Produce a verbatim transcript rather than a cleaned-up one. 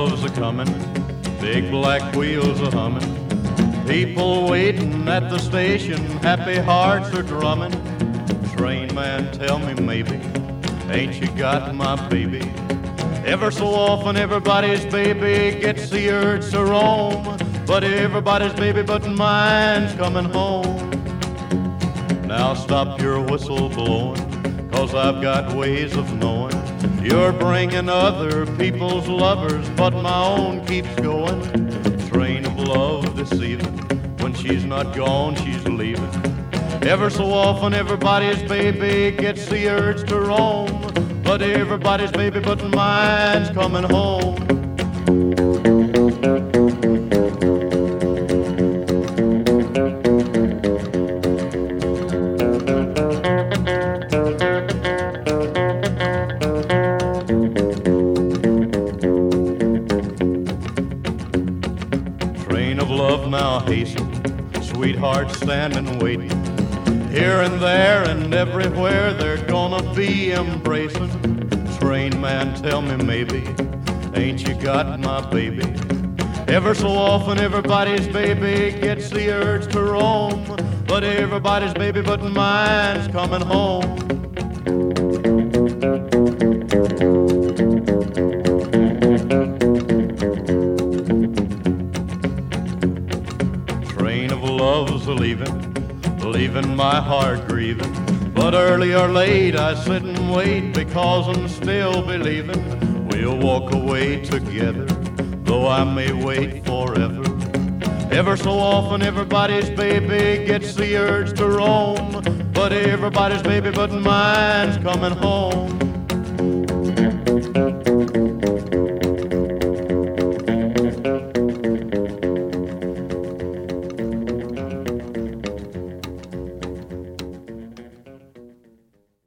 love's a comin', big black wheels a hummin', people waiting at the station, happy hearts are drummin'. Train man, tell me maybe, ain't you got my baby? Ever so often everybody's baby gets the urge to roam, but everybody's baby but mine's coming home. Now stop your whistle blowing, 'cause I've got ways of knowing you're bringing other people's lovers, but my own keeps going. Train of love deceiving, when she's not gone, she's leaving. Ever so often everybody's baby gets the urge to roam, but everybody's baby but mine's coming home. Train of love now hasten, sweethearts standing waiting. Here and there and everywhere they're gonna be embracing. Train man, tell me maybe, ain't you got my baby? Ever so often everybody's baby gets the urge to roam, but everybody's baby but mine's coming home. Train of love's a-leaving, leaving my heart grieving, but early or late I sit and wait, because I'm still believing we'll walk away together, though I may wait forever. Ever so often everybody's baby gets the urge to roam, but everybody's baby but mine's coming home.